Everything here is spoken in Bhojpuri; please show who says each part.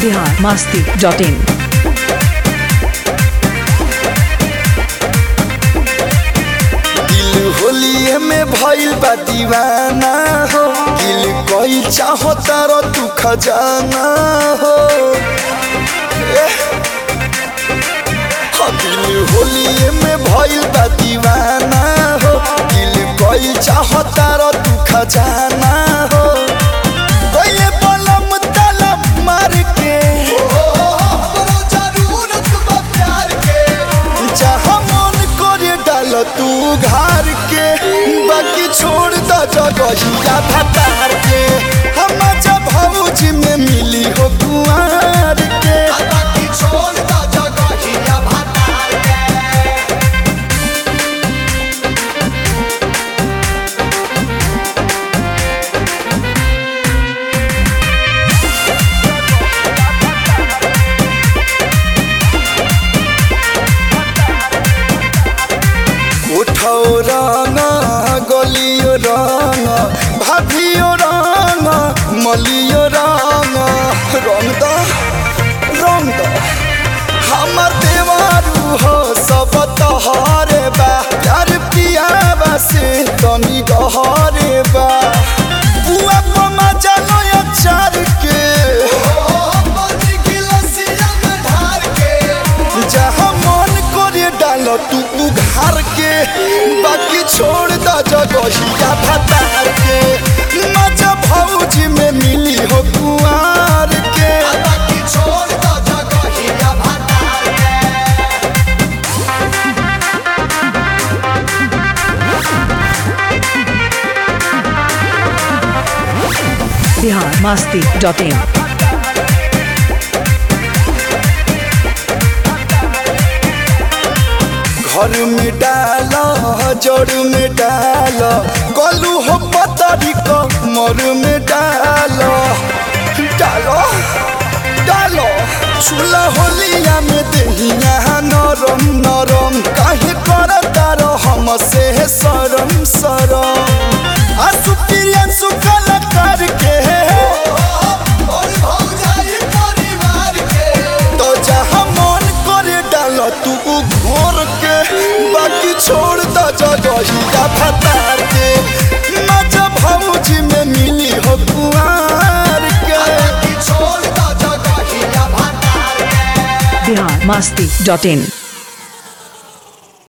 Speaker 1: biharmasti.in
Speaker 2: होलिये में भइल बा दीवाना हो दिल कोई चाहता रो तू खजाना हो दिल होलिये में भइल बा दीवाना हो दिल कोई चाहता रो तू खजाना हो कोई बलम तलब मार के जरूरत बा प्यार के जहाँ मन करे डाल तू घर के बाकी छोड़ द जगहिया भतार के हम जब भौज में मिली हो कुआर के बाकी छोड़ द जगहिया भतार के उठाओ रंगा गलियो रंगा भाभियो रंगा मलियो रंगा रंग द हमर देवारू हो सब तोहरे बा प्यार पियावा से तनी गहरे बा बुआ पमा जानो अचार के जहाँ मन करे डाल तू उघार के बाकी छोड़ द जगहिया भतार के मजा भौज में मिली हो कुआर के बाकी छोड़ द जगहिया भतार
Speaker 1: biharmasti.in
Speaker 2: घर में डाला जड़ में डाला गलू हो पतरी कमर में डालो डालो डालो चूल्हा होलिया में दहिया नरम नरम काहे करता रो हमसे शरम शरम आंसू प्रियांशु कलाकार के तो जहाँ मन करे डाल तू घोर के बाकी छोड़ द जगहिया भतार के मजा भौज में मिली हो कुआर के छोड़ द जगहिया भतार के
Speaker 1: biharmasti.in